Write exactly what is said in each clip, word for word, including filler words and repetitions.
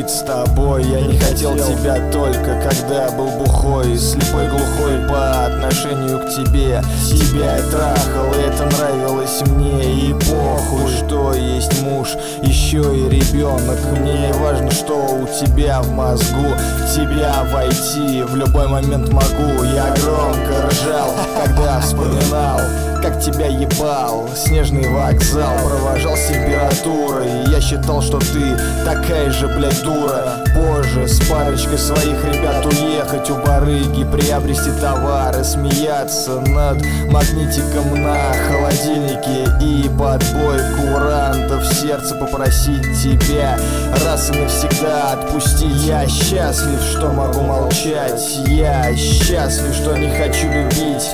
быть с тобой. Я не хотел тебя только, когда был бухой, слепой, глухой по отношению к тебе. Тебя я трахал, и это нравилось мне. И похуй, что есть муж, еще и ребенок. Мне не важно, что у тебя в мозгу. В тебя войти в любой момент могу. Я громко ржал, когда вспоминал, как тебя ебал снежный вокзал, провожал с температурой. Я считал, что ты такая же, блядь, дура. Позже с парочкой своих ребят уехать у барыги, приобрести товары, смеяться над магнитиком на холодильнике и подбой курантов, в сердце попросить тебя раз и навсегда отпустить. Я счастлив, что могу молчать. Я счастлив, что не хочу любить.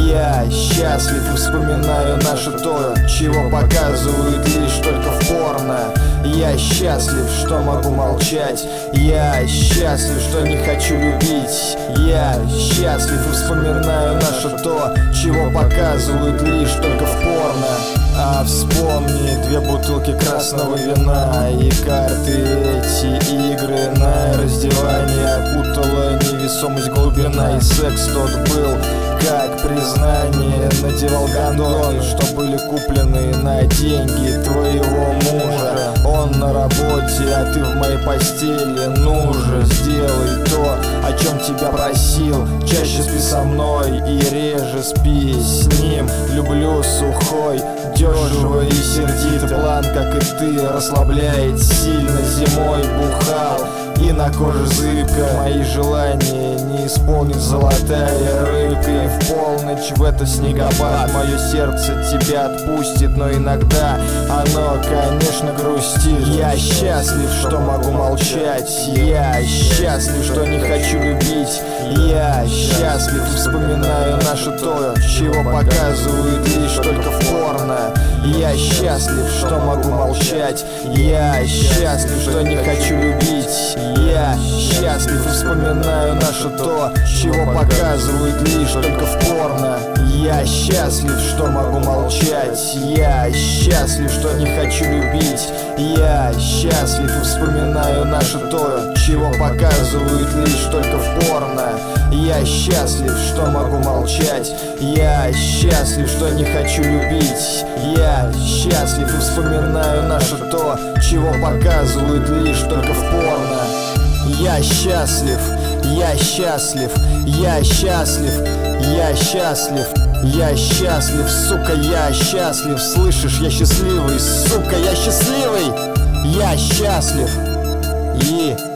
Я счастлив и вспоминаю наше то, чего показывают лишь только в порно. Я счастлив, что могу молчать. Я счастлив, что не хочу любить. Я счастлив и вспоминаю наше то, чего показывают лишь только в порно. А вспомни две бутылки красного вина и карты, эти игры на раздевание окутала невесомость, глубина. И секс тот был как признание. Надевал гондон, что были куплены на деньги твоего мужа. Он на работе, а ты в моей постели. Ну же, сделай то, о чем тебя просил. Чаще спи со мной и реже спи с ним. Люблю сухой, дешево и сердитый план, как и ты, расслабляет сильно. Зимой бухал и на коже зыбка. Мои желания не исполнит золотая рыбка. И в полночь в это снегопад мое сердце тебя отпустит, но иногда оно, конечно, грустит. Я счастлив, что могу молчать. Я счастлив, что не хочу любить. Я счастлив, вспоминаю наше то, чего показывают лишь только в порно. Я счастлив, что могу молчать. Я счастлив, что не хочу любить. Я счастлив и вспоминаю наше то, чего показывают лишь только в порно. Я счастлив, что могу молчать. Я счастлив, что не хочу любить. Я счастлив и вспоминаю наше то, чего показывают лишь только в порно. Я счастлив, что могу молчать. Я счастлив, что не хочу любить. Я счастлив и вспоминаю наше то, чего показывают лишь только в порно. Я счастлив, я счастлив, я счастлив, я счастлив, я счастлив, сука, я счастлив. Слышишь, я счастливый, сука, я счастливый. Я счастлив. И